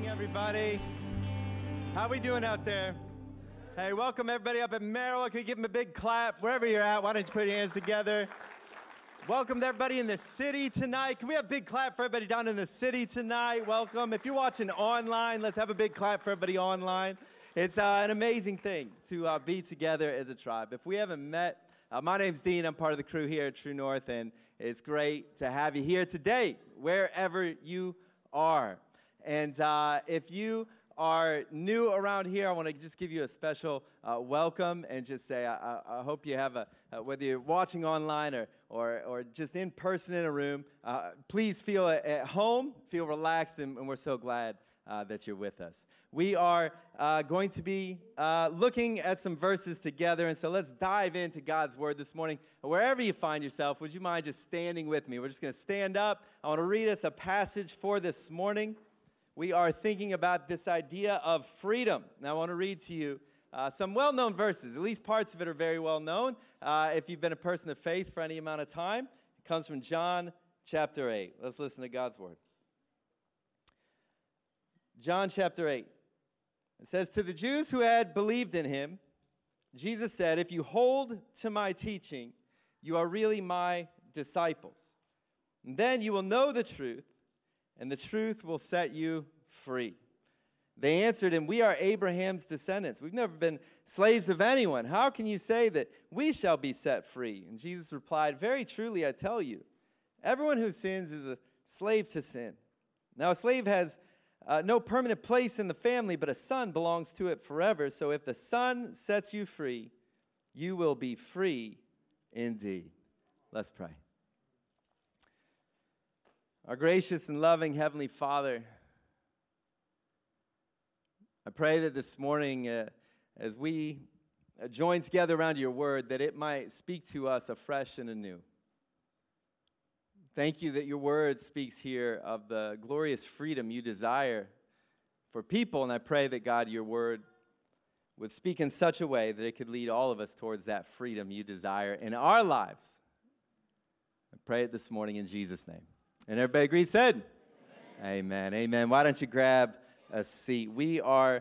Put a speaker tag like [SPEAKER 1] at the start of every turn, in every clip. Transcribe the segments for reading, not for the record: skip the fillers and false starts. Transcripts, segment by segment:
[SPEAKER 1] Everybody. How we doing out there? Hey, welcome everybody up at Merrill. Can you give them a big clap? Wherever you're at, why don't you put your hands together? Welcome to everybody in the city tonight. Can we have a big clap for everybody down in the city tonight? Welcome. If you're watching online, let's have a big clap for everybody online. It's an amazing thing to be together as a tribe. If we haven't met, my name's Dean. I'm part of the crew here at True North, and it's great to have you here today, wherever you are. And if you are new around here, I want to just give you a special welcome and just say I hope you have whether you're watching online or just in person in a room, please feel at home, feel relaxed, and we're so glad that you're with us. We are going to be looking at some verses together, and so let's dive into God's Word this morning. Wherever you find yourself, would you mind just standing with me? We're just going to stand up. I want to read us a passage for this morning. We are thinking about this idea of freedom. Now, I want to read to you some well-known verses. At least parts of it are very well-known. If you've been a person of faith for any amount of time, it comes from John chapter 8. Let's listen to God's Word. John chapter 8. It says, "To the Jews who had believed in him, Jesus said, 'If you hold to my teaching, you are really my disciples. And then you will know the truth, and the truth will set you free.' They answered him, 'We are Abraham's descendants. We've never been slaves of anyone. How can you say that we shall be set free?' And Jesus replied, 'Very truly I tell you, everyone who sins is a slave to sin. Now a slave has no permanent place in the family, but a son belongs to it forever. So if the Son sets you free, you will be free indeed.'" Let's pray. Our gracious and loving Heavenly Father, I pray that this morning, as we join together around your word, that it might speak to us afresh and anew. Thank you that your word speaks here of the glorious freedom you desire for people, and I pray that, God, your word would speak in such a way that it could lead all of us towards that freedom you desire in our lives. I pray it this morning in Jesus' name. And everybody agreed, said? Amen. Amen. Why don't you grab a seat? We are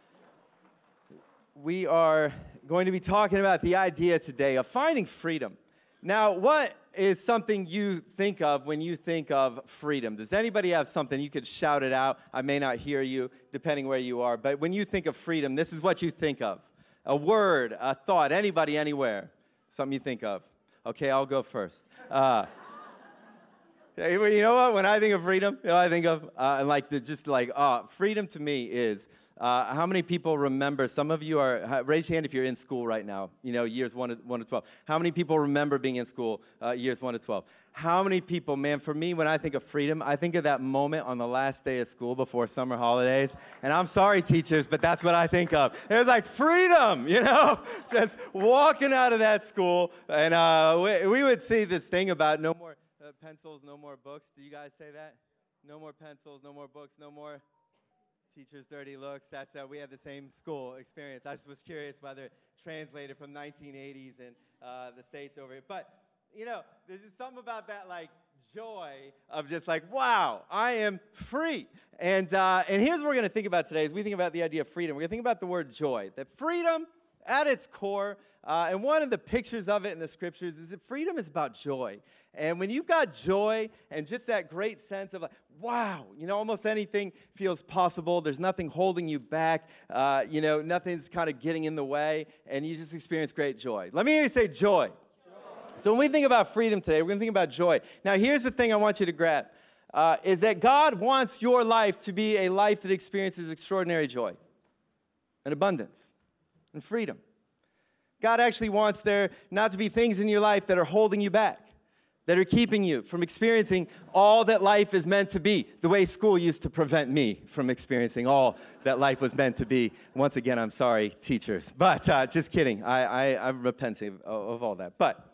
[SPEAKER 1] going to be talking about the idea today of finding freedom. Now, what is something you think of when you think of freedom? Does anybody have something? You could shout it out. I may not hear you, depending where you are. But when you think of freedom, this is what you think of. A word, a thought, anybody, anywhere. Something you think of. Okay, I'll go first. You know what? When I think of freedom, I think of freedom to me is how many people remember? Some of you are. Raise your hand if you're in school right now. Years 1 to 12. How many people remember being in school years 1 to 12? How many people? Man, for me, when I think of freedom, I think of that moment on the last day of school before summer holidays. And I'm sorry, teachers, but that's what I think of. It was like freedom, Just walking out of that school, and we would see this thing about no more pencils, no more books. Do you guys say that? No more pencils, no more books, no more teachers' dirty looks. That's we had the same school experience. I just was curious whether it translated from 1980s in the States over here. But, there's just something about that, joy of just wow, I am free. And here's what we're going to think about today as we think about the idea of freedom. We're going to think about the word joy. That freedom, at its core, and one of the pictures of it in the scriptures is that freedom is about joy. And when you've got joy and just that great sense of wow, almost anything feels possible. There's nothing holding you back. Nothing's kind of getting in the way, and you just experience great joy. Let me hear you say joy. So when we think about freedom today, we're going to think about joy. Now, here's the thing I want you to grab, is that God wants your life to be a life that experiences extraordinary joy and abundance and freedom. God actually wants there not to be things in your life that are holding you back, that are keeping you from experiencing all that life is meant to be, the way school used to prevent me from experiencing all that life was meant to be. Once again, I'm sorry, teachers, but just kidding. I'm repenting of all that. But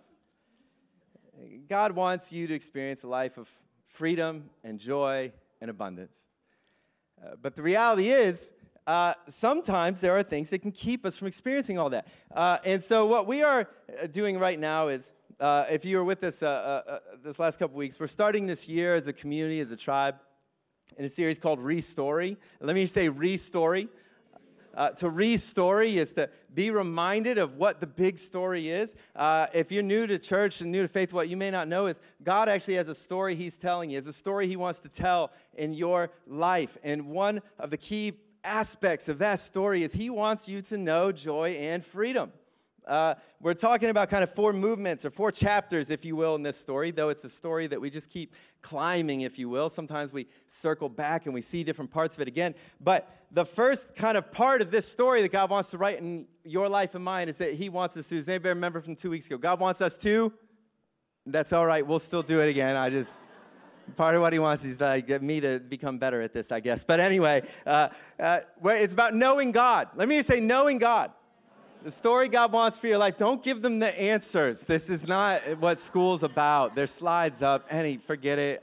[SPEAKER 1] God wants you to experience a life of freedom and joy and abundance. But the reality is, sometimes there are things that can keep us from experiencing all that. And so what we are doing right now is, if you were with us this last couple weeks, we're starting this year as a community, as a tribe, in a series called Restory. Let me say Restory. To re-story is to be reminded of what the big story is. If you're new to church and new to faith, what you may not know is God actually has a story he's telling you. It's a story he wants to tell in your life. And one of the key aspects of that story is he wants you to know joy and freedom. We're talking about kind of 4 movements or 4 chapters, if you will, in this story, though it's a story that we just keep climbing, if you will. Sometimes we circle back and we see different parts of it again. But the first kind of part of this story that God wants to write in your life and mine is that he wants us to. Does anybody remember from 2 weeks ago? God wants us to. That's all right. We'll still do it again. Part of what he wants is get me to become better at this, I guess. But anyway, it's about knowing God. Let me just say knowing God. The story God wants for your life, don't give them the answers. This is not what school's about. There's slides up. Forget it.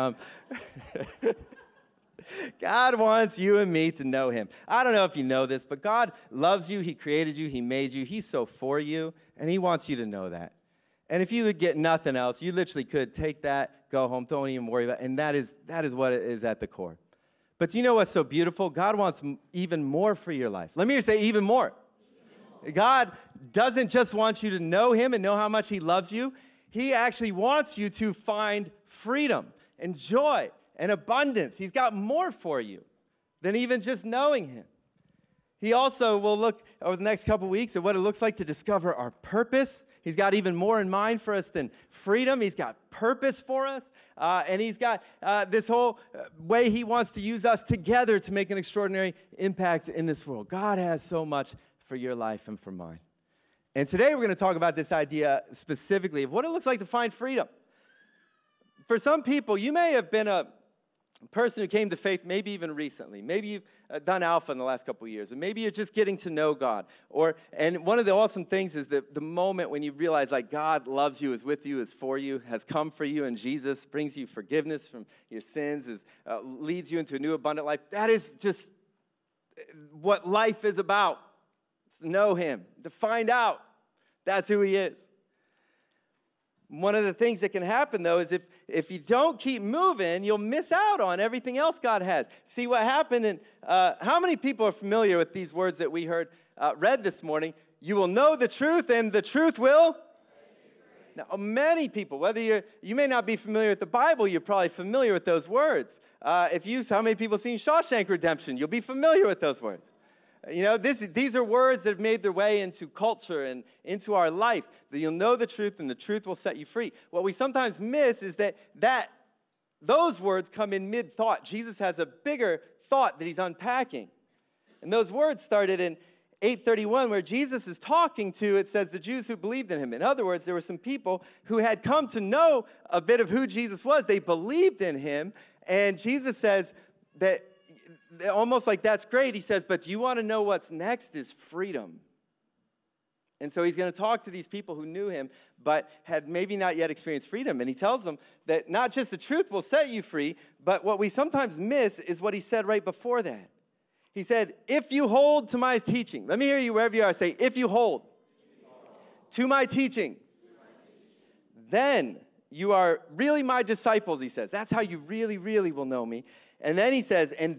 [SPEAKER 1] God wants you and me to know him. I don't know if you know this, but God loves you. He created you. He made you. He's so for you, and he wants you to know that. And if you would get nothing else, you literally could take that, go home, don't even worry about it, and that is what it is at the core. But do you know what's so beautiful? God wants even more for your life. Let me just say even more. God doesn't just want you to know him and know how much he loves you. He actually wants you to find freedom and joy and abundance. He's got more for you than even just knowing him. He also will look over the next couple weeks at what it looks like to discover our purpose. He's got even more in mind for us than freedom. He's got purpose for us. And he's got this whole way he wants to use us together to make an extraordinary impact in this world. God has so much for your life and for mine. And today we're going to talk about this idea specifically of what it looks like to find freedom. For some people, you may have been a person who came to faith maybe even recently. Maybe you've done Alpha in the last couple of years, and maybe you're just getting to know God. And one of the awesome things is that the moment when you realize like God loves you, is with you, is for you, has come for you in Jesus, brings you forgiveness from your sins, leads you into a new abundant life. That is just what life is about. To know him, to find out that's who he is. One of the things that can happen, though, is if you don't keep moving, you'll miss out on everything else God has. See what happened, and how many people are familiar with these words that we read this morning? You will know the truth, and the truth will. Now, many people, whether you may not be familiar with the Bible, you're probably familiar with those words. How many people have seen Shawshank Redemption? You'll be familiar with those words. You know, these are words that have made their way into culture and into our life, that you'll know the truth and the truth will set you free. What we sometimes miss is that those words come in mid-thought. Jesus has a bigger thought that he's unpacking. And those words started in 8:31, where Jesus is talking to, it says, the Jews who believed in him. In other words, there were some people who had come to know a bit of who Jesus was. They believed in him, and Jesus says that almost like that's great. He says, but do you want to know what's next is freedom. And so he's going to talk to these people who knew him, but had maybe not yet experienced freedom. And he tells them that not just the truth will set you free, but what we sometimes miss is what he said right before that. He said, if you hold to my teaching. Let me hear you wherever you are say, if you hold to my teaching, then you are really my disciples, he says. That's how you really, really will know me. And then he says, and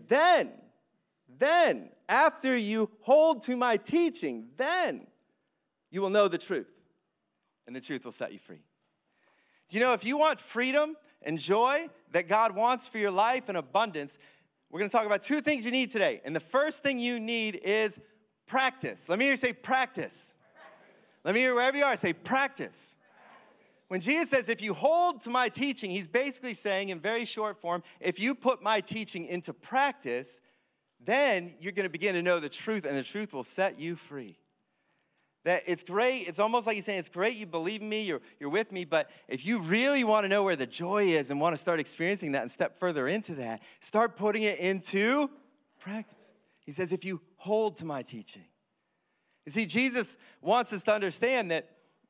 [SPEAKER 1] then, after you hold to my teaching, then you will know the truth, and the truth will set you free. Do you know, if you want freedom and joy that God wants for your life and abundance, we're going to talk about 2 things you need today. And the first thing you need is practice. Let me hear you say practice. Let me hear wherever you are, say practice. When Jesus says, if you hold to my teaching, he's basically saying in very short form, if you put my teaching into practice, then you're going to begin to know the truth, and the truth will set you free. That it's great. It's almost like he's saying, it's great you believe in me, you're with me, but if you really want to know where the joy is and want to start experiencing that and step further into that, start putting it into practice. He says, if you hold to my teaching. You see, Jesus wants us to understand that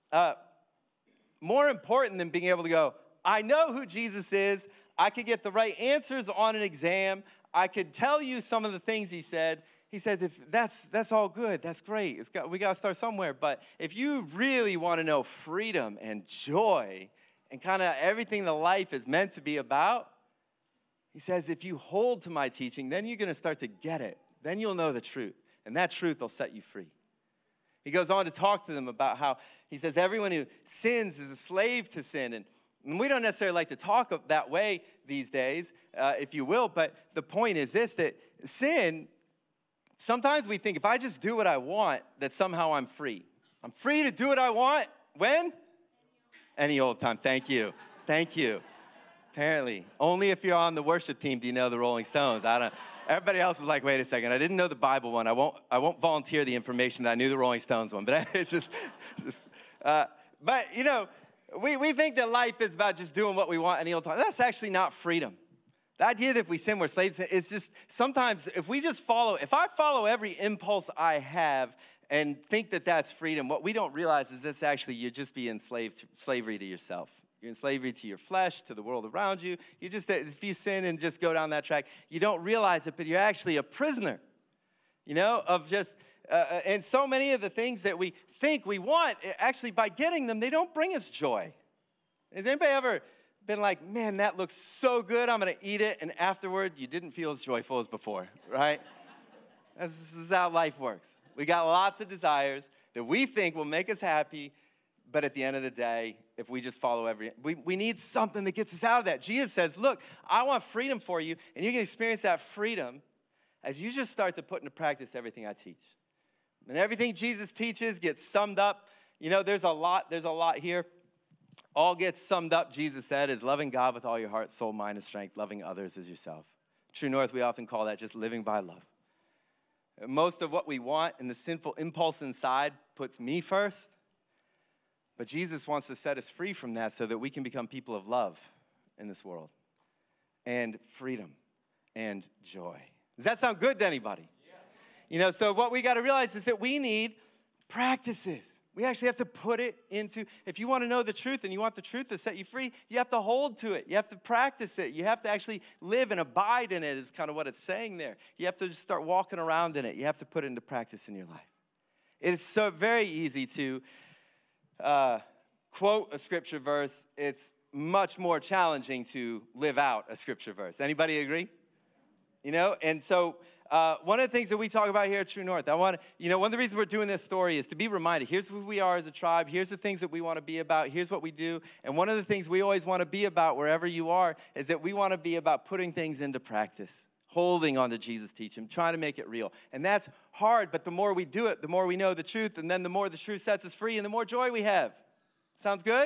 [SPEAKER 1] more important than being able to go, I know who Jesus is. I could get the right answers on an exam. I could tell you some of the things he said. He says, if that's all good, that's great. We got to start somewhere. But if you really want to know freedom and joy and kind of everything that life is meant to be about, He says, if you hold to my teaching, then you're going to start to get it. Then you'll know the truth, and that truth will set you free. He goes on to talk to them about how, he says, everyone who sins is a slave to sin. And we don't necessarily like to talk that way these days, if you will, but the point is this, that sin, sometimes we think if I just do what I want, that somehow I'm free. I'm free to do what I want. When? Any old time. Thank you. Thank you. Apparently. Only if you're on the worship team do you know the Rolling Stones. I don't. Everybody else was like, wait a second, I didn't know the Bible one. I won't volunteer the information that I knew the Rolling Stones one. But it's just but, you know, we think that life is about just doing what we want any old time. That's actually not freedom. The idea that if we sin, we're slaves, it's just sometimes if I follow every impulse I have and think that that's freedom, what we don't realize is that's actually you're just being slavery to yourself. You're in slavery to your flesh, to the world around you. If you sin and just go down that track, you don't realize it, but you're actually a prisoner, you know, of just, and so many of the things that we think we want, actually by getting them, they don't bring us joy. Has anybody ever been like, man, that looks so good, I'm going to eat it, and afterward, you didn't feel as joyful as before, right? This is how life works. We got lots of desires that we think will make us happy, but at the end of the day, if we just follow we need something that gets us out of that. Jesus says, look, I want freedom for you, and you can experience that freedom as you just start to put into practice everything I teach. And everything Jesus teaches gets summed up. You know, there's a lot here. All gets summed up, Jesus said, is loving God with all your heart, soul, mind, and strength, loving others as yourself. True North, we often call that just living by love. Most of what we want and the sinful impulse inside puts me first. But Jesus wants to set us free from that so that we can become people of love in this world and freedom and joy. Does that sound good to anybody? Yeah. You know, so what we got to realize is that we need practices. We actually have to put it into, if you want to know the truth and you want the truth to set you free, you have to hold to it. You have to practice it. You have to actually live and abide in it is kind of what it's saying there. You have to just start walking around in it. You have to put it into practice in your life. It is so very easy to quote a scripture verse. It's much more challenging to live out a scripture verse. Anybody agree? You know, and so one of the things that we talk about here at True North, one of the reasons we're doing this story is to be reminded, here's who we are as a tribe, here's the things that we want to be about, here's what we do, and one of the things we always want to be about wherever you are is that we want to be about putting things into practice, holding on to Jesus' teaching, trying to make it real. And that's hard, but the more we do it, the more we know the truth, and then the more the truth sets us free, and the more joy we have. Sounds good?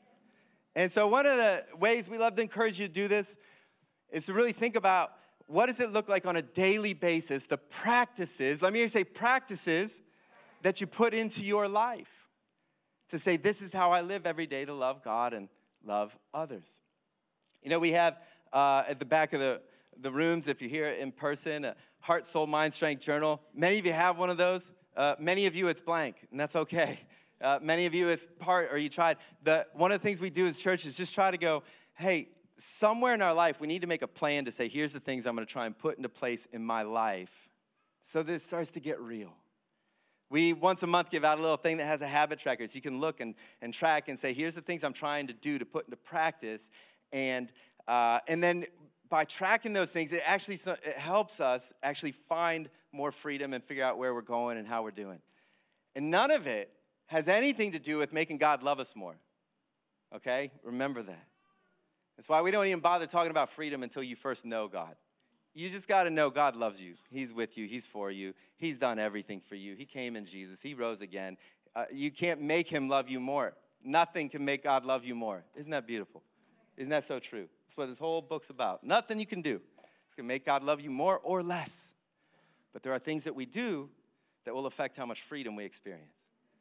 [SPEAKER 1] And so one of the ways we love to encourage you to do this is to really think about what does it look like on a daily basis, the practices, let me hear you say practices that you put into your life to say, this is how I live every day to love God and love others. You know, we have at the back of the rooms, if you're here in person, a Heart, Soul, Mind, Strength journal. Many of you have one of those. Many of you, it's blank, and that's okay. Many of you, it's part, or you tried. One of the things we do as church is just try to go, hey, somewhere in our life, we need to make a plan to say, here's the things I'm going to try and put into place in my life so that it starts to get real. We, once a month, give out a little thing that has a habit tracker so you can look and track and say, here's the things I'm trying to do to put into practice. And then by tracking those things, it helps us actually find more freedom and figure out where we're going and how we're doing. And none of it has anything to do with making God love us more. Okay? Remember that. That's why we don't even bother talking about freedom until you first know God. You just got to know God loves you. He's with you. He's for you. He's done everything for you. He came in Jesus. He rose again. You can't make him love you more. Nothing can make God love you more. Isn't that beautiful? Isn't that so true? That's what this whole book's about. Nothing you can do is going to make God love you more or less. But there are things that we do that will affect how much freedom we experience.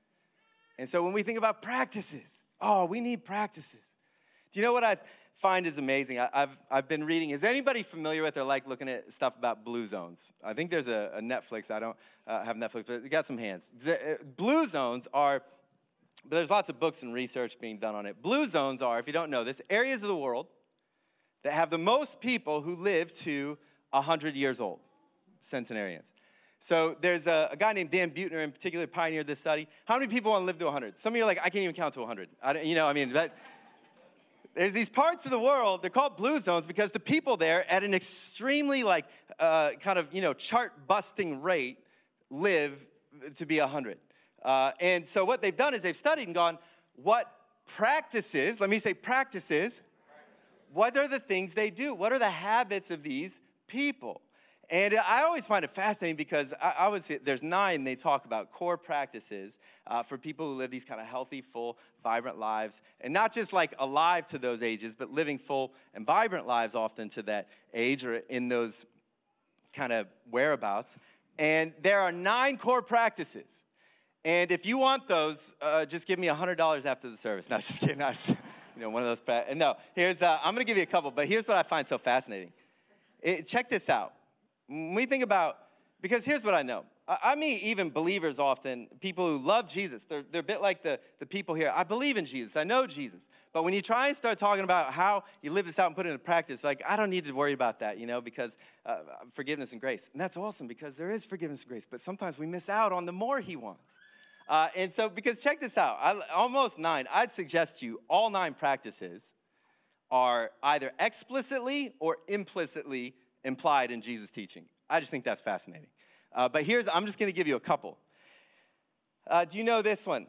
[SPEAKER 1] And so when we think about practices, we need practices. Do you know what I find is amazing? I've been reading. Is anybody familiar with or like looking at stuff about blue zones? I think there's a Netflix. I don't have Netflix, but we got some hands. Blue zones are, there's lots of books and research being done on it. Blue zones are, if you don't know this, areas of the world that have the most people who live to 100 years old, centenarians. So there's a guy named Dan Buettner in particular pioneered this study. How many people want to live to 100? Some of you are like, I can't even count to 100.
[SPEAKER 2] there's these parts of the world, they're called blue zones because the people there at an extremely chart-busting rate live to be 100. And so what they've done is they've studied and gone, what practices, what are the things they do? What are the habits of these people? And I always find it fascinating because there's 9 they talk about core practices for people who live these kind of healthy, full, vibrant lives. And not just like alive to those ages, but living full and vibrant lives often to that age or in those kind of whereabouts. And there are 9 core practices. And if you want those, just give me $100 after the service. No, just kidding. One of those. No, I'm going to give you a couple, but here's what I find so fascinating. Check this out. When we think about, because here's what I know. I meet even believers often, people who love Jesus. They're a bit like the people here. I believe in Jesus. I know Jesus. But when you try and start talking about how you live this out and put it into practice, like, I don't need to worry about that, because forgiveness and grace. And that's awesome because there is forgiveness and grace. But sometimes we miss out on the more he wants. And so, because check this out. Almost 9. I'd suggest to you all 9 practices are either explicitly or implicitly implied in Jesus' teaching. I just think that's fascinating. But I'm just going to give you a couple. Do you know this one?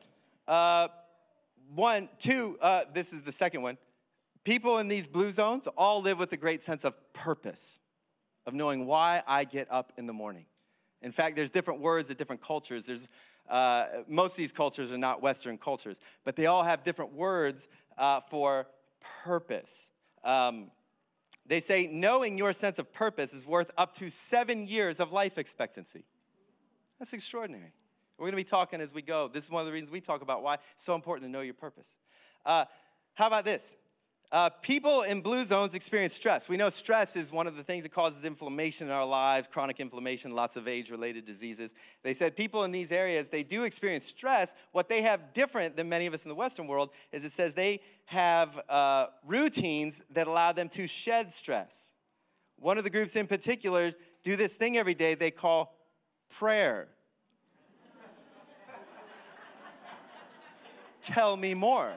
[SPEAKER 2] 1, 2, this is the second one. People in these blue zones all live with a great sense of purpose, of knowing why I get up in the morning. In fact, there's different words at different cultures. Most of these cultures are not Western cultures, but they all have different words for purpose. They say knowing your sense of purpose is worth up to 7 years of life expectancy. That's extraordinary. We're going to be talking as we go. This is one of the reasons we talk about why it's so important to know your purpose. How about this? People in blue zones experience stress. We know stress is one of the things that causes inflammation in our lives, chronic inflammation, lots of age-related diseases. They said people in these areas, they do experience stress. What they have different than many of us in the Western world is it says they have routines that allow them to shed stress. One of the groups in particular do this thing every day they call prayer. Tell me more.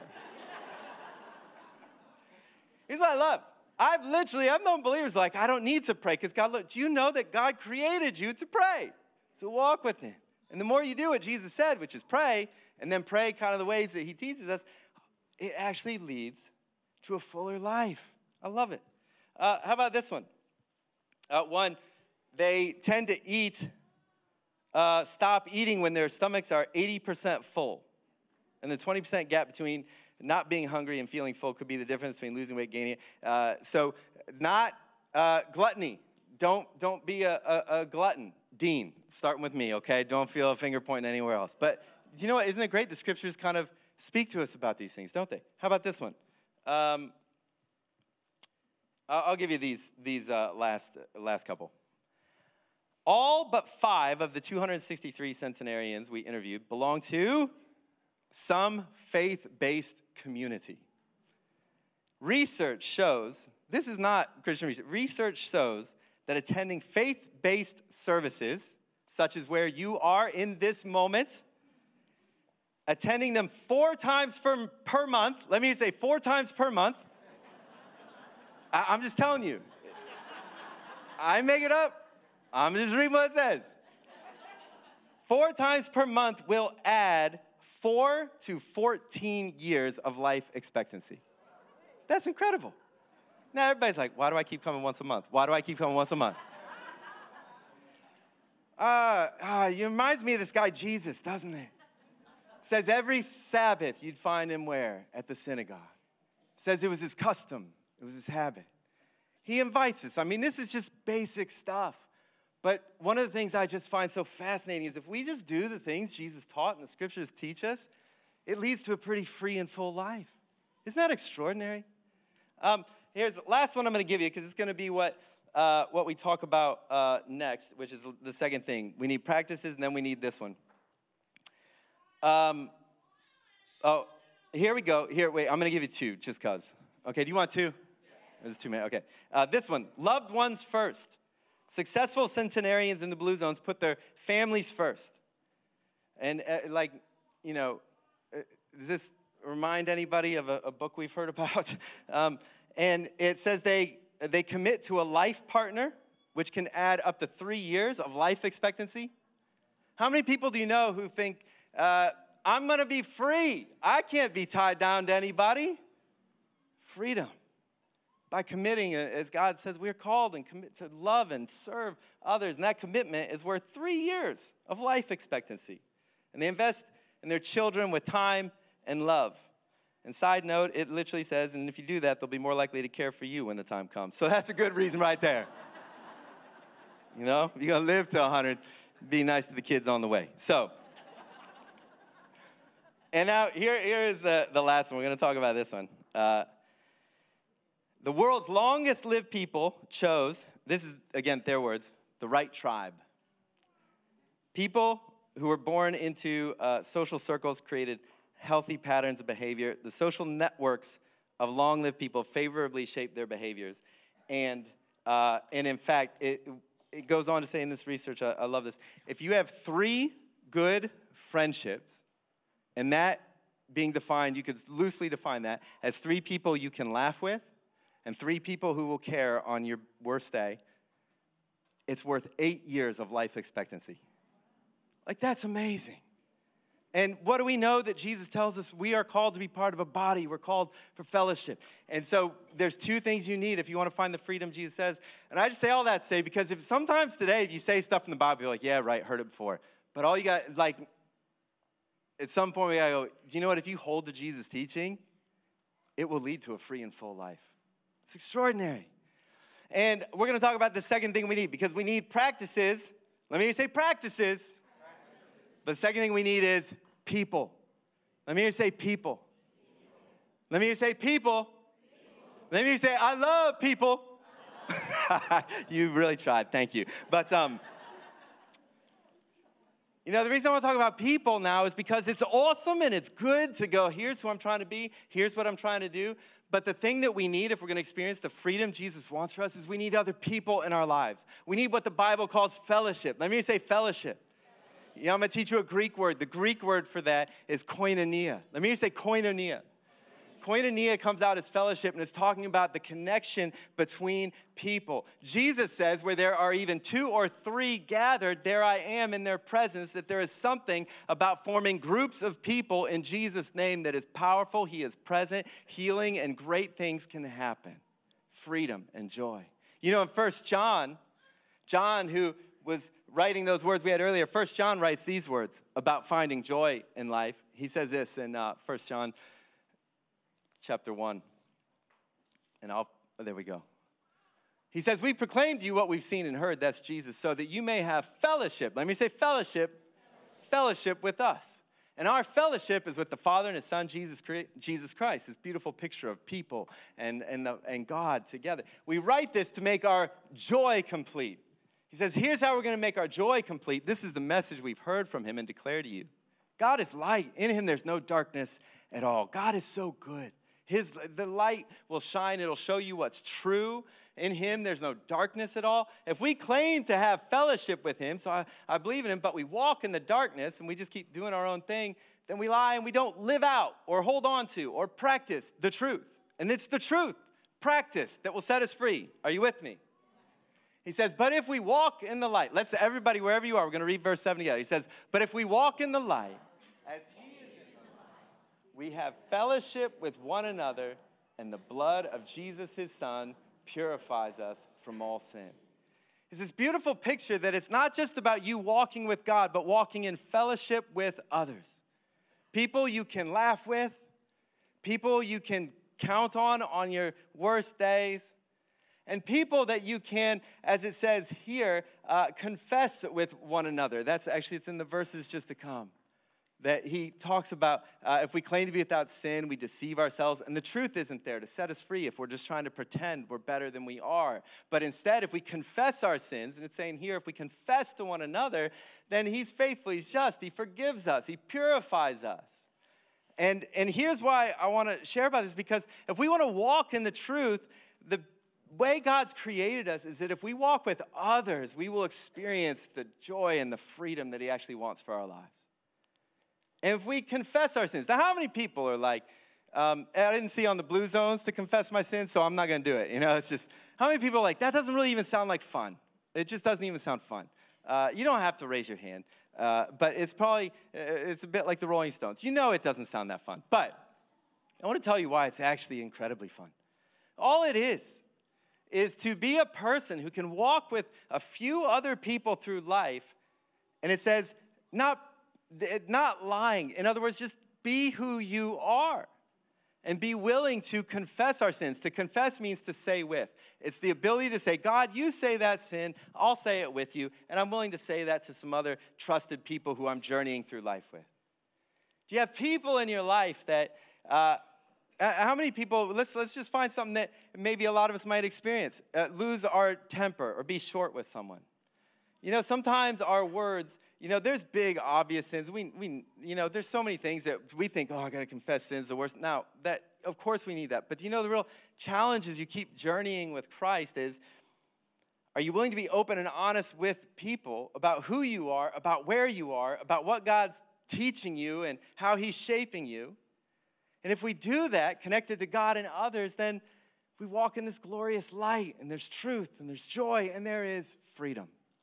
[SPEAKER 2] Here's what I love. I've known believers like, I don't need to pray because do you know that God created you to pray, to walk with him? And the more you do what Jesus said, which is pray, and then pray kind of the ways that he teaches us, it actually leads to a fuller life. I love it. How about this one? One, they tend to stop eating when their stomachs are 80% full. And the 20% gap between not being hungry and feeling full could be the difference between losing weight, gaining it. So not gluttony. Don't be a glutton. Dean, starting with me, okay? Don't feel a finger pointing anywhere else. But do you know what? Isn't it great? The scriptures kind of speak to us about these things, don't they? How about this one? I'll give you these last couple. All but 5 of the 263 centenarians we interviewed belong to some faith-based community. Research shows, this is not Christian research shows that attending faith-based services, such as where you are in this moment, attending them 4 times per month, let me say 4 times per month, I'm just telling you. I make it up. I'm just reading what it says. 4 times per month will add 4 to 14 years of life expectancy. That's incredible. Now everybody's like, why do I keep coming once a month? Why do I keep coming once a month? It reminds me of this guy Jesus, doesn't it? Says every Sabbath you'd find him where? At the synagogue. Says it was his custom. It was his habit. He invites us. I mean, this is just basic stuff. But one of the things I just find so fascinating is if we just do the things Jesus taught and the scriptures teach us, it leads to a pretty free and full life. Isn't that extraordinary? Here's the last one I'm going to give you because it's going to be what we talk about next, which is the second thing. We need practices, and then we need this one. Here we go. Wait, I'm going to give you 2 just because. Okay, do you want 2? Yeah. There's 2 minutes. Okay. This one, loved ones first. Successful centenarians in the blue zones put their families first. And does this remind anybody of a book we've heard about? And it says they commit to a life partner, which can add up to 3 years of life expectancy. How many people do you know who think, I'm going to be free. I can't be tied down to anybody. Freedom. By committing, as God says, we're called and commit to love and serve others. And that commitment is worth 3 years of life expectancy. And they invest in their children with time and love. And side note, it literally says, and if you do that, they'll be more likely to care for you when the time comes. So that's a good reason right there. You know, if you're going to live to 100, be nice to the kids on the way. So, and now here is the last one. We're going to talk about this one. The world's longest lived people chose, this is, again, their words, the right tribe. People who were born into social circles created healthy patterns of behavior. The social networks of long-lived people favorably shape their behaviors. And in fact, it goes on to say in this research, I love this, if you have 3 good friendships, and that being defined, you could loosely define that as 3 people you can laugh with and 3 people who will care on your worst day, it's worth 8 years of life expectancy. Like, that's amazing. And what do we know that Jesus tells us? We are called to be part of a body. We're called for fellowship. And so there's 2 things you need if you want to find the freedom Jesus says. And I just say all that to say, because if sometimes today, if you say stuff in the Bible, you're like, yeah, right, heard it before. But all you got, like, at some point we gotta go, do you know what? If you hold to Jesus' teaching, it will lead to a free and full life. It's extraordinary. And we're going to talk about the second thing we need, because we need practices. Let me say practices. But the second thing we need is people. Let me say people. Let me say people. Let me say, I love people. You really tried. Thank you. But, you know, the reason I want to talk about people now is because it's awesome and it's good to go, here's who I'm trying to be, here's what I'm trying to do. But the thing that we need if we're going to experience the freedom Jesus wants for us is we need other people in our lives. We need what the Bible calls fellowship. Let me say fellowship. Yeah, I'm going to teach you a Greek word. The Greek word for that is koinonia. Let me say koinonia. Koinonia comes out as fellowship, and it's talking about the connection between people. Jesus says where there are even 2 or 3 gathered, there I am in their presence, that there is something about forming groups of people in Jesus' name that is powerful. He is present, healing, and great things can happen. Freedom and joy. You know, in 1 John, John, who was writing those words we had earlier, 1 John writes these words about finding joy in life. He says this in 1 John chapter 1. And there we go. He says, we proclaim to you what we've seen and heard, that's Jesus, so that you may have fellowship. Let me say fellowship. Fellowship with us. And our fellowship is with the Father and His Son, Jesus Christ, this beautiful picture of people and God together. We write this to make our joy complete. He says, here's how we're going to make our joy complete. This is the message we've heard from Him and declare to you. God is light. In Him there's no darkness at all. God is so good. The light will shine. It'll show you what's true. In Him, there's no darkness at all. If we claim to have fellowship with Him, so I believe in Him, but we walk in the darkness and we just keep doing our own thing, then we lie and we don't live out or hold on to or practice the truth. And it's the truth, practice, that will set us free. Are you with me? He says, but if we walk in the light, let's everybody, wherever you are, we're going to read verse 7 together. He says, but if we walk in the light, as He is in the light, we have fellowship with one another, and the blood of Jesus, His Son, purifies us from all sin. It's this beautiful picture that it's not just about you walking with God, but walking in fellowship with others. People you can laugh with, people you can count on your worst days, and people that you can, as it says here, confess with one another. It's in the verses just to come. That he talks about if we claim to be without sin, we deceive ourselves. And the truth isn't there to set us free if we're just trying to pretend we're better than we are. But instead, if we confess our sins, and it's saying here, if we confess to one another, then He's faithful, He's just, He forgives us, He purifies us. And here's why I want to share about this, because if we want to walk in the truth, the way God's created us is that if we walk with others, we will experience the joy and the freedom that He actually wants for our lives. And if we confess our sins, now how many people are like, I didn't see on the blue zones to confess my sins, so I'm not going to do it. You know, it's just, how many people are like, that doesn't really even sound like fun. It just doesn't even sound fun. You don't have to raise your hand, but it's probably, it's a bit like the Rolling Stones. You know it doesn't sound that fun, but I want to tell you why it's actually incredibly fun. All it is to be a person who can walk with a few other people through life, and it says, not lying. In other words, just be who you are and be willing to confess our sins. To confess means to say with. It's the ability to say, God, you say that sin, I'll say it with you, and I'm willing to say that to some other trusted people who I'm journeying through life with. Do you have people in your life that, how many people, let's just find something that maybe a lot of us might experience. Lose our temper or be short with someone. You know, sometimes our words, you know, there's big, obvious sins. You know, there's so many things that we think, oh, I got to confess sins, the worst. Now, that, of course we need that. But you know, the real challenge as you keep journeying with Christ is, are you willing to be open and honest with people about who you are, about where you are, about what God's teaching you and how he's shaping you? And if we do that, connected to God and others, then we walk in this glorious light, and there's truth, and there's joy, and there is freedom.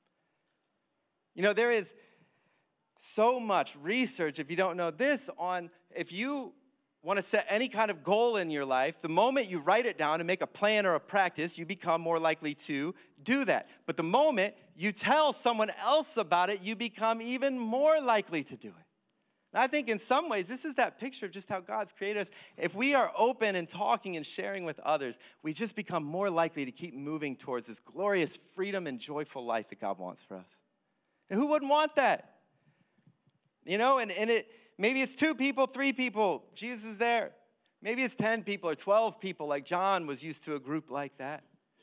[SPEAKER 2] You know, there is so much research, if you don't know this, on if you want to set any kind of goal in your life, the moment you write it down and make a plan or a practice, you become more likely to do that. But the moment you tell someone else about it, you become even more likely to do it. And I think in some ways, this is that picture of just how God's created us. If we are open and talking and sharing with others, we just become more likely to keep moving towards this glorious freedom and joyful life that God wants for us. And who wouldn't want that? You know, and it maybe it's 2 people, 3 people, Jesus is there. Maybe it's 10 people or 12 people, like John was used to a group like that.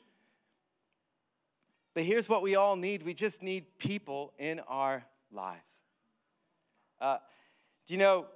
[SPEAKER 2] But here's what we all need. We just need people in our lives. Do you know,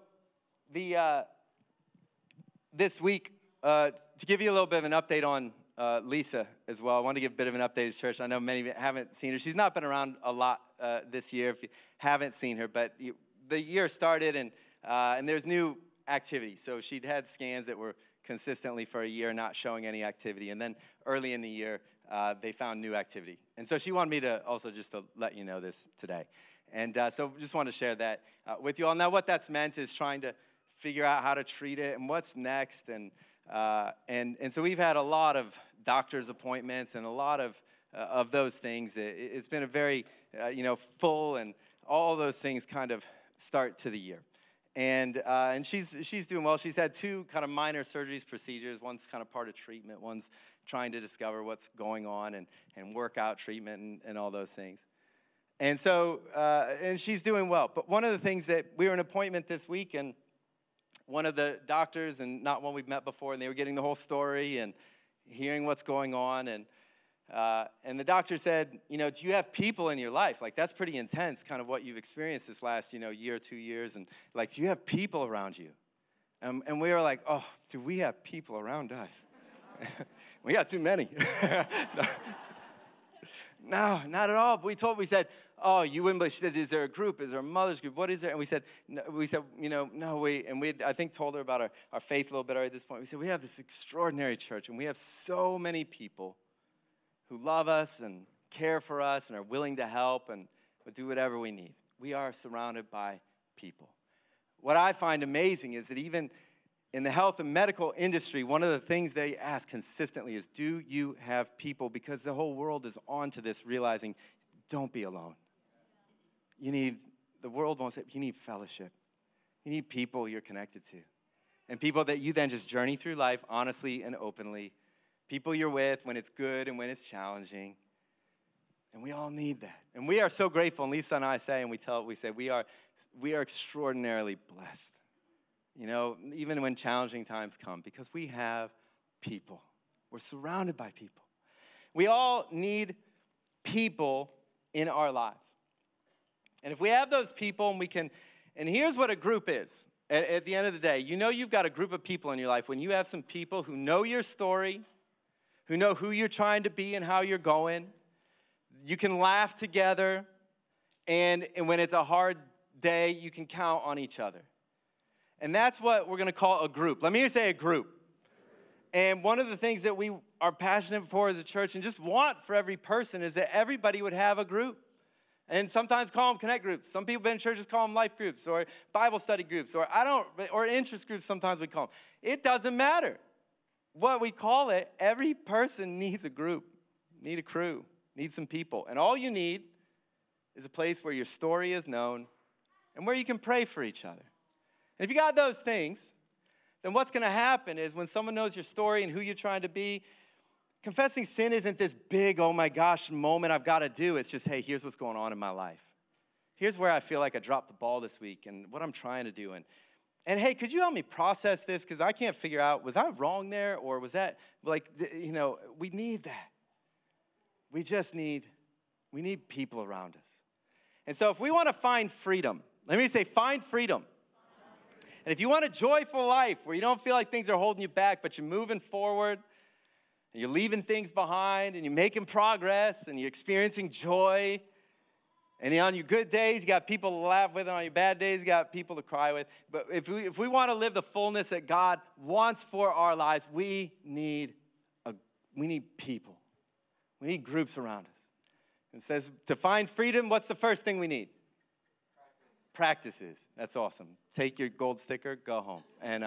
[SPEAKER 2] this week, to give you a little bit of an update on Lisa as well. I want to give a bit of an update to church. I know many of you haven't seen her. She's not been around a lot this year if you haven't seen her, but the year started and there's new activity. So she'd had scans that were consistently for a year not showing any activity, and then early in the year they found new activity. And so she wanted me to also just to let you know this today. And so just want to share that with you all. Now what that's meant is trying to figure out how to treat it and what's next. And so we've had a lot of doctor's appointments and a lot of those things. It's been a very, full, and all those things kind of start to the year. And she's doing well. She's had 2 kind of minor surgeries, procedures. One's kind of part of treatment. One's trying to discover what's going on and work out treatment and all those things. And so, and she's doing well. But one of the things that we were in an appointment this week, and one of the doctors, and not one we've met before, and they were getting the whole story and hearing what's going on. And the doctor said, do you have people in your life? Like, that's pretty intense, kind of what you've experienced this last, year, 2 years. And like, do you have people around you? And we were like, oh, do we have people around us? We got too many. No, not at all. But we said, oh, you wouldn't believe. She said, is there a group? Is there a mother's group? What is there? And we said, no, and we I think told her about our faith a little bit at this point. We said, we have this extraordinary church, and we have so many people who love us and care for us and are willing to help and will do whatever we need. We are surrounded by people. What I find amazing is that even in the health and medical industry, one of the things they ask consistently is, do you have people? Because the whole world is on to this, realizing, don't be alone. The world won't say, you need fellowship. You need people you're connected to. And people that you then just journey through life honestly and openly. People you're with when it's good and when it's challenging. And we all need that. And we are so grateful, and Lisa and I say, and we say, we are extraordinarily blessed. Even when challenging times come, because we have people. We're surrounded by people. We all need people in our lives. And if we have those people, and here's what a group is. At the end of the day, you've got a group of people in your life. When you have some people who know your story, who know who you're trying to be and how you're going, you can laugh together. And when it's a hard day you can count on each other. And that's what we're going to call a group. Let me hear say a group. And one of the things that we are passionate for as a church and just want for every person is that everybody would have a group. And sometimes call them connect groups. Some people in churches call them life groups or Bible study groups or interest groups sometimes we call them. It doesn't matter what we call it. Every person needs a group, need a crew, need some people. And all you need is a place where your story is known and where you can pray for each other. And if you got those things, then what's going to happen is when someone knows your story and who you're trying to be, confessing sin isn't this big, oh my gosh, moment I've got to do. It's just, hey, here's what's going on in my life. Here's where I feel like I dropped the ball this week and what I'm trying to do. And hey, could you help me process this? Because I can't figure out, was I wrong there? Or was that, like, we need that. We need people around us. And so if we want to find freedom, let me say, find freedom. And if you want a joyful life where you don't feel like things are holding you back, but you're moving forward, and you're leaving things behind, and you're making progress, and you're experiencing joy, and on your good days, you got people to laugh with, and on your bad days, you got people to cry with. But if we want to live the fullness that God wants for our lives, we need people. We need groups around us. It says to find freedom, what's the first thing we need? Practices. That's awesome. Take your gold sticker, go home. And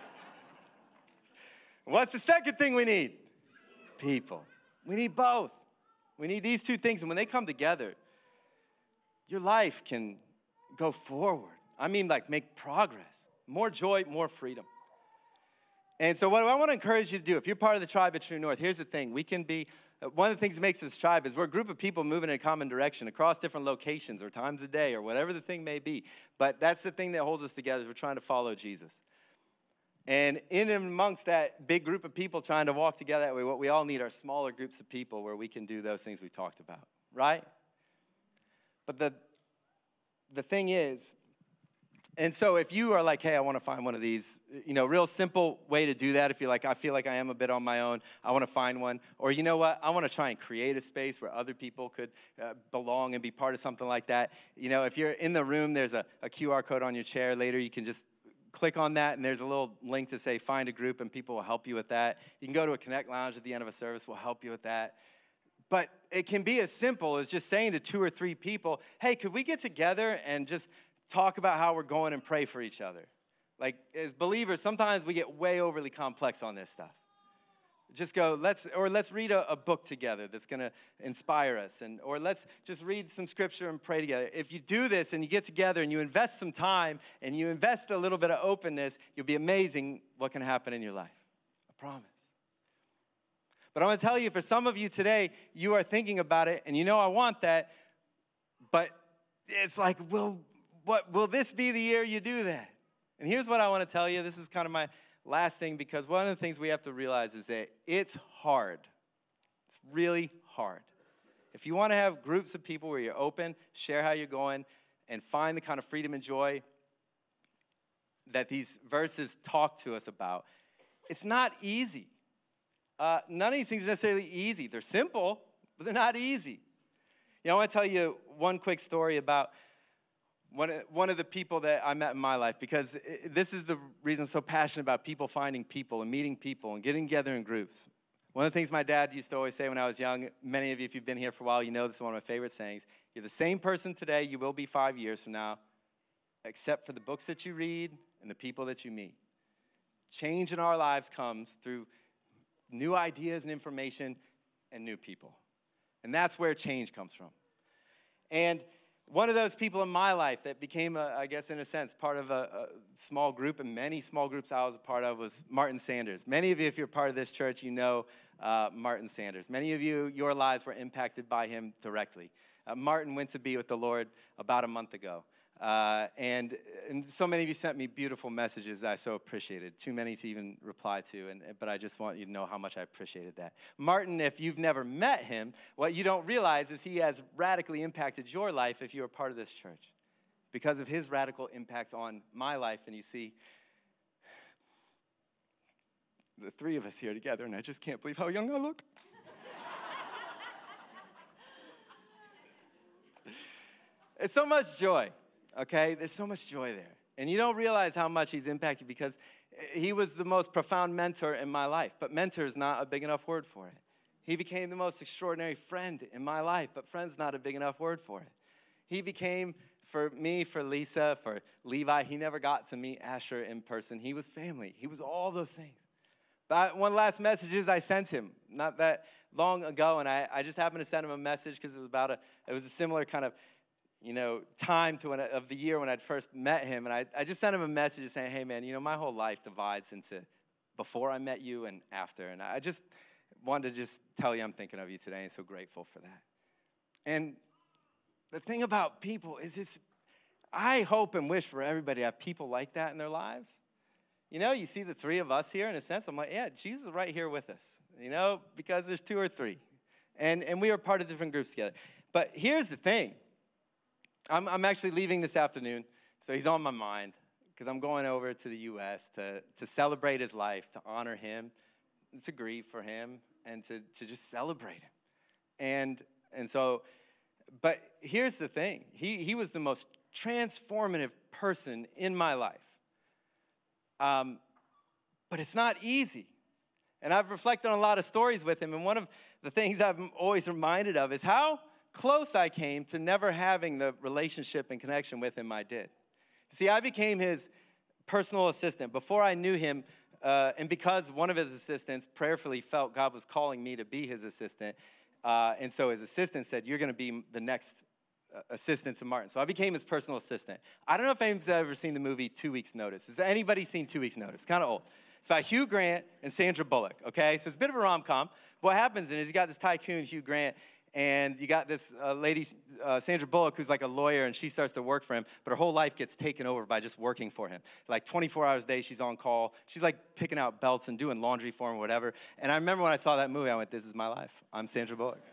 [SPEAKER 2] what's the second thing we need? People. We need both. We need these two things. And when they come together, your life can go forward. I mean, like, make progress. More joy, more freedom. And so what I want to encourage you to do, if you're part of the tribe at True North, here's the thing. We can be, one of the things that makes this tribe is we're a group of people moving in a common direction across different locations or times of day or whatever the thing may be. But that's the thing that holds us together is we're trying to follow Jesus. And in and amongst that big group of people trying to walk together that way, what we all need are smaller groups of people where we can do those things we talked about, right? But the thing is, and so if you are like, hey, I want to find one of these, real simple way to do that. If you're like, I feel like I am a bit on my own, I want to find one. Or you know what, I want to try and create a space where other people could belong and be part of something like that. If you're in the room, there's a QR code on your chair. Later, you can just click on that, and there's a little link to say find a group, and people will help you with that. You can go to a Connect Lounge at the end of a service. We'll help you with that. But it can be as simple as just saying to 2 or 3 people, hey, could we get together and just talk about how we're going and pray for each other? Like, as believers, sometimes we get way overly complex on this stuff. Just go, let's read a book together that's going to inspire us. Or let's just read some scripture and pray together. If you do this and you get together and you invest some time and you invest a little bit of openness, you'll be amazing what can happen in your life. I promise. But I want to tell you, for some of you today, you are thinking about it, and I want that, but it's like, will this be the year you do that? And here's what I want to tell you. This is kind of my last thing, because one of the things we have to realize is that it's hard. It's really hard. If you want to have groups of people where you're open, share how you're going, and find the kind of freedom and joy that these verses talk to us about, it's not easy. None of these things are necessarily easy. They're simple, but they're not easy. I want to tell you one quick story about one of the people that I met in my life, because this is the reason I'm so passionate about people finding people and meeting people and getting together in groups. One of the things my dad used to always say when I was young, many of you, if you've been here for a while, this is one of my favorite sayings. You're the same person today you will be 5 years from now, except for the books that you read and the people that you meet. Change in our lives comes through new ideas and information and new people. And that's where change comes from. And one of those people in my life that became, I guess in a sense, part of a small group, and many small groups I was a part of, was Martin Sanders. Many of you, if you're part of this church, you know Martin Sanders. Many of you, your lives were impacted by him directly. Martin went to be with the Lord about a month ago. And so many of you sent me beautiful messages that I so appreciated. Too many to even reply to, but I just want you to know how much I appreciated that. Martin, if you've never met him, what you don't realize is he has radically impacted your life if you're a part of this church, because of his radical impact on my life. And you see, the 3 of us here together, and I just can't believe how young I look. It's so much joy. okay? There's so much joy there. And you don't realize how much he's impacted because he was the most profound mentor in my life. But mentor is not a big enough word for it. He became the most extraordinary friend in my life, but friend's not a big enough word for it. He became, for me, for Lisa, for Levi, he never got to meet Asher in person. He was family. He was all those things. But one of the last messages I sent him, not that long ago, and I just happened to send him a message because it was a similar kind of, time of the year when I'd first met him. And I just sent him a message saying, hey, man, my whole life divides into before I met you and after. And I just wanted to just tell you I'm thinking of you today and so grateful for that. And the thing about people is I hope and wish for everybody to have people like that in their lives. You see the three of us here in a sense. I'm like, yeah, Jesus is right here with us, because there's two or three. And we are part of different groups together. But here's the thing. I'm actually leaving this afternoon, so he's on my mind because I'm going over to the U.S. to celebrate his life, to honor him, to grieve for him, and to just celebrate him. And so, but here's the thing. He was the most transformative person in my life. But it's not easy. And I've reflected on a lot of stories with him, and one of the things I'm always reminded of is how close I came to never having the relationship and connection with him I did. See, I became his personal assistant before I knew him, and because one of his assistants prayerfully felt God was calling me to be his assistant, and so his assistant said, you're going to be the next assistant to Martin. So I became his personal assistant. I don't know if anyone's ever seen the movie 2 Weeks Notice. Has anybody seen 2 Weeks Notice? Kind of old. It's about Hugh Grant and Sandra Bullock, okay? So it's a bit of a rom-com. What happens is you got this tycoon, Hugh Grant, and you got this lady, Sandra Bullock, who's like a lawyer, and she starts to work for him, but her whole life gets taken over by just working for him. Like 24 hours a day, she's on call. She's like picking out belts and doing laundry for him or whatever. And I remember when I saw that movie, I went, this is my life. I'm Sandra Bullock.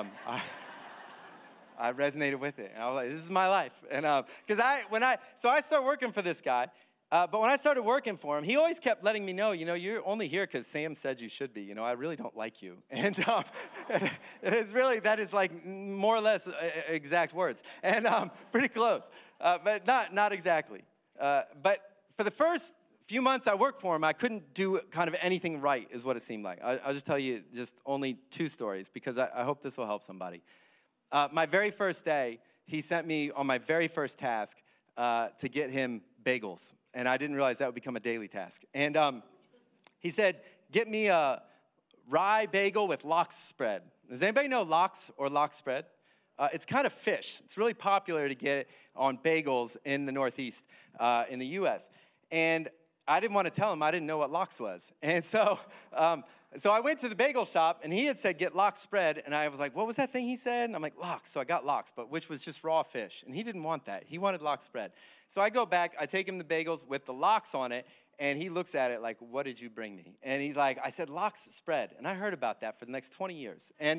[SPEAKER 2] I resonated with it. And I was like, this is my life. And so I started working for this guy. But when I started working for him, he always kept letting me know, you're only here because Sam said you should be. I really don't like you. And that is like more or less exact words. And pretty close, but not exactly. But for the first few months I worked for him, I couldn't do kind of anything right is what it seemed like. I'll just tell you just only 2 stories because I hope this will help somebody. My very first day, he sent me on my very first task to get him bagels. And I didn't realize that would become a daily task. And he said, get me a rye bagel with lox spread. Does anybody know lox or lox spread? It's kind of fish. It's really popular to get it on bagels in the Northeast in the U.S. And I didn't want to tell him I didn't know what lox was. And so I went to the bagel shop, and he had said, get lox spread. And I was like, what was that thing he said? And I'm like, lox. So I got lox, but which was just raw fish. And he didn't want that. He wanted lox spread. So I go back. I take him the bagels with the lox on it, and he looks at it like, what did you bring me? And he's like, I said lox spread. And I heard about that for the next 20 years. And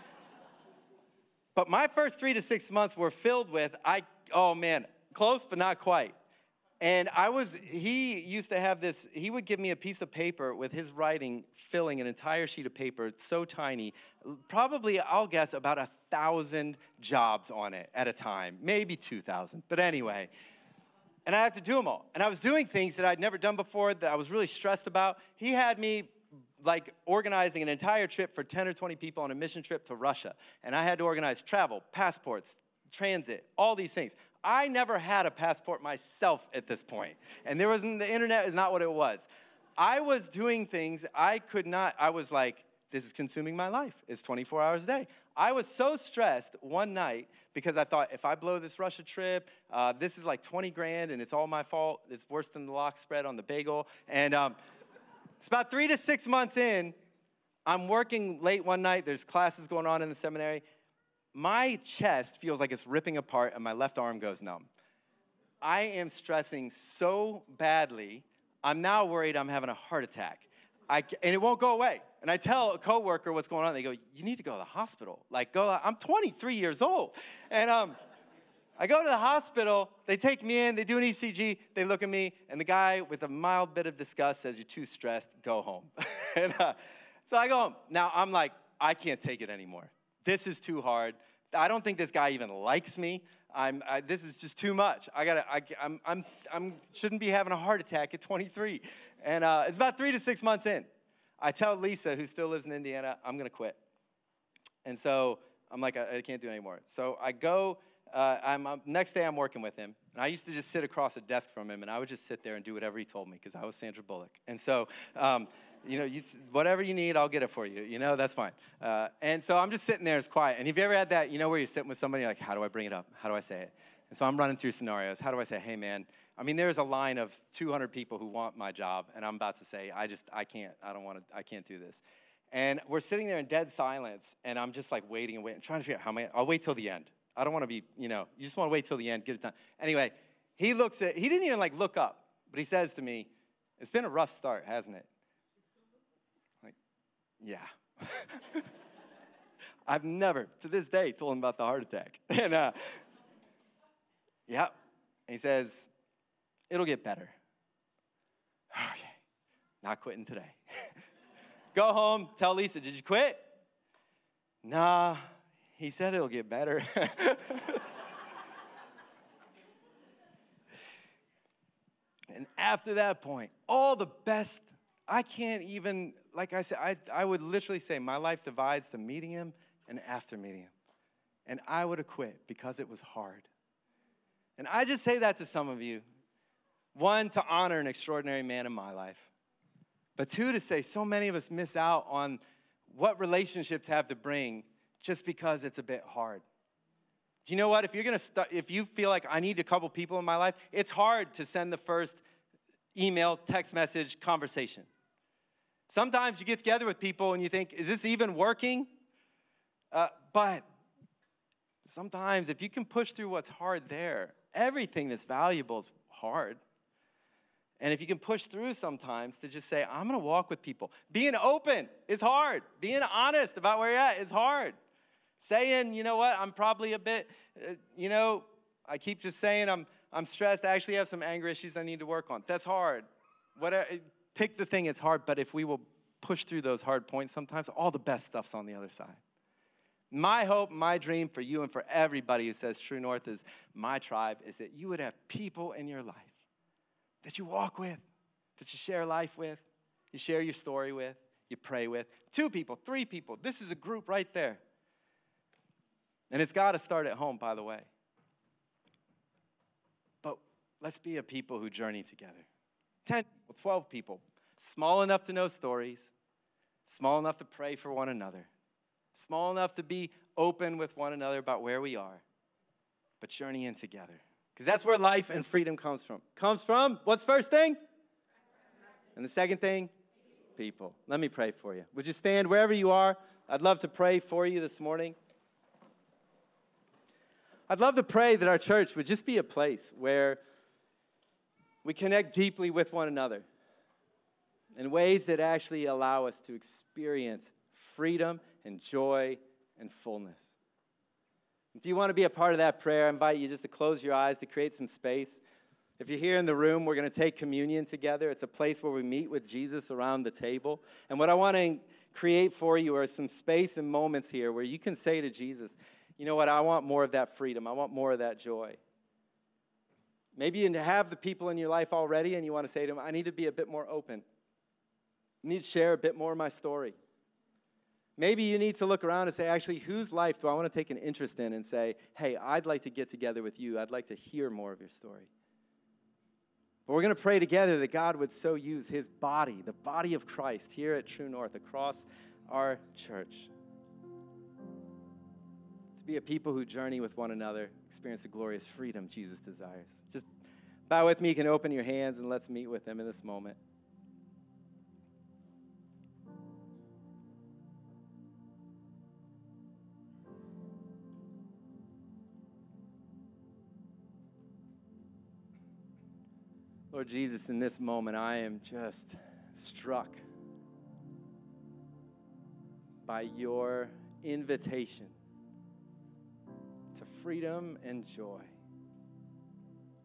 [SPEAKER 2] but my first 3 to 6 months were filled with, close but not quite. And he used to have this, he would give me a piece of paper with his writing filling an entire sheet of paper, so tiny, probably, I'll guess, about 1,000 jobs on it at a time, maybe 2,000, but anyway. And I have to do them all. And I was doing things that I'd never done before that I was really stressed about. He had me like organizing an entire trip for 10 or 20 people on a mission trip to Russia. And I had to organize travel, passports, transit, all these things. I never had a passport myself at this point. And the internet is not what it was. I was doing things I was like, this is consuming my life. It's 24 hours a day. I was so stressed one night because I thought, if I blow this Russia trip, this is like 20 grand and it's all my fault. It's worse than the lox spread on the bagel. And it's about 3 to 6 months in. I'm working late one night. There's classes going on in the seminary. My chest feels like it's ripping apart and my left arm goes numb. I am stressing so badly, I'm now worried I'm having a heart attack. And it won't go away. And I tell a coworker what's going on. They go, you need to go to the hospital. I'm 23 years old. And I go to the hospital. They take me in. They do an ECG. They look at me. And the guy with a mild bit of disgust says, you're too stressed. Go home. And so I go home. Now I'm like, I can't take it anymore. This is too hard. I don't think this guy even likes me. This is just too much. I'm shouldn't be having a heart attack at 23. And it's about 3 to 6 months in. I tell Lisa, who still lives in Indiana, I'm going to quit. And so I'm like, I can't do it anymore. So I go, next day I'm working with him. And I used to just sit across a desk from him, and I would just sit there and do whatever he told me because I was Sandra Bullock. And so, whatever you need, I'll get it for you. That's fine. And so I'm just sitting there, it's quiet. And have you ever had that, where you're sitting with somebody, like, how do I bring it up? How do I say it? And so I'm running through scenarios. How do I say, hey, man, there's a line of 200 people who want my job, and I'm about to say, I can't do this. And we're sitting there in dead silence, and I'm just like waiting and waiting, trying to figure out I'll wait till the end. I don't want to be, you just want to wait till the end, get it done. Anyway, he didn't even look up, but he says to me, it's been a rough start, hasn't it? Like, yeah. I've never, to this day, told him about the heart attack. And, yeah. And he says, it'll get better. Okay, not quitting today. Go home, tell Lisa, did you quit? Nah, he said it'll get better. And after that point, all the best, I can't even, like I said, I would literally say my life divides to meeting him and after meeting him. And I would have quit because it was hard. And I just say that to some of you. One, to honor an extraordinary man in my life. But two, to say so many of us miss out on what relationships have to bring just because it's a bit hard. Do you know what? If you feel like I need a couple people in my life, it's hard to send the first email, text message, conversation. Sometimes you get together with people and you think, is this even working? But sometimes if you can push through what's hard there, everything that's valuable is hard. And if you can push through sometimes to just say, I'm going to walk with people. Being open is hard. Being honest about where you're at is hard. Saying, you know what, I'm probably a bit, I keep just saying I'm stressed. I actually have some anger issues I need to work on. That's hard. Pick the thing, it's hard. But if we will push through those hard points, sometimes all the best stuff's on the other side. My hope, my dream for you and for everybody who says True North is my tribe is that you would have people in your life that you walk with, that you share life with, you share your story with, you pray with. 2 people, 3 people. This is a group right there. And it's got to start at home, by the way. But let's be a people who journey together. 10 people, 12 people, small enough to know stories, small enough to pray for one another, small enough to be open with one another about where we are, but journeying together. Because that's where life and freedom comes from. Comes from, what's first thing? And the second thing? People. Let me pray for you. Would you stand wherever you are? I'd love to pray for you this morning. I'd love to pray that our church would just be a place where we connect deeply with one another in ways that actually allow us to experience freedom and joy and fullness. If you want to be a part of that prayer, I invite you just to close your eyes, to create some space. If you're here in the room, we're going to take communion together. It's a place where we meet with Jesus around the table. And what I want to create for you are some space and moments here where you can say to Jesus, you know what, I want more of that freedom. I want more of that joy. Maybe you have the people in your life already and you want to say to them, I need to be a bit more open. I need to share a bit more of my story. Maybe you need to look around and say, actually, whose life do I want to take an interest in and say, hey, I'd like to get together with you. I'd like to hear more of your story. But we're going to pray together that God would so use his body, the body of Christ, here at True North, across our church, to be a people who journey with one another, experience the glorious freedom Jesus desires. Just bow with me. You can open your hands and let's meet with him in this moment. Lord Jesus, in this moment, I am just struck by your invitation to freedom and joy.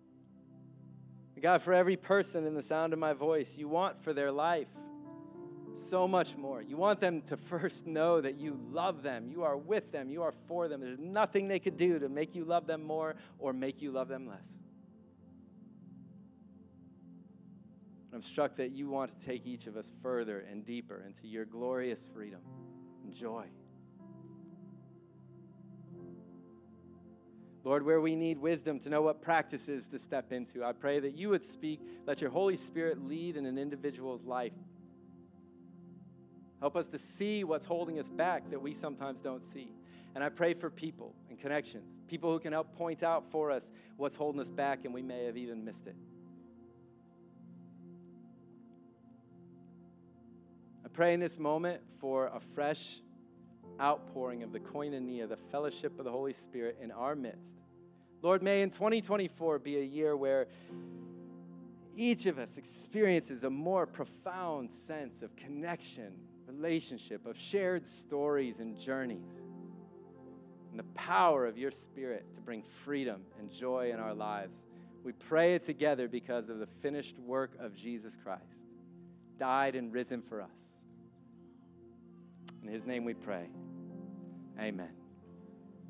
[SPEAKER 2] God, for every person in the sound of my voice, you want for their life
[SPEAKER 1] so much more. You want them to first know that you love them, you are with them, you are for them. There's nothing they could do to make you love them more or make you love them less. I'm struck that you want to take each of us further and deeper into your glorious freedom and joy. Lord, where we need wisdom to know what practices to step into, I pray that you would speak, let your Holy Spirit lead in an individual's life. Help us to see what's holding us back that we sometimes don't see. And I pray for people and connections, people who can help point out for us what's holding us back and we may have even missed it. I pray in this moment for a fresh outpouring of the koinonia, the fellowship of the Holy Spirit in our midst. Lord, may in 2024 be a year where each of us experiences a more profound sense of connection, relationship, of shared stories and journeys, and the power of your Spirit to bring freedom and joy in our lives. We pray it together because of the finished work of Jesus Christ, died and risen for us. In his name we pray. Amen.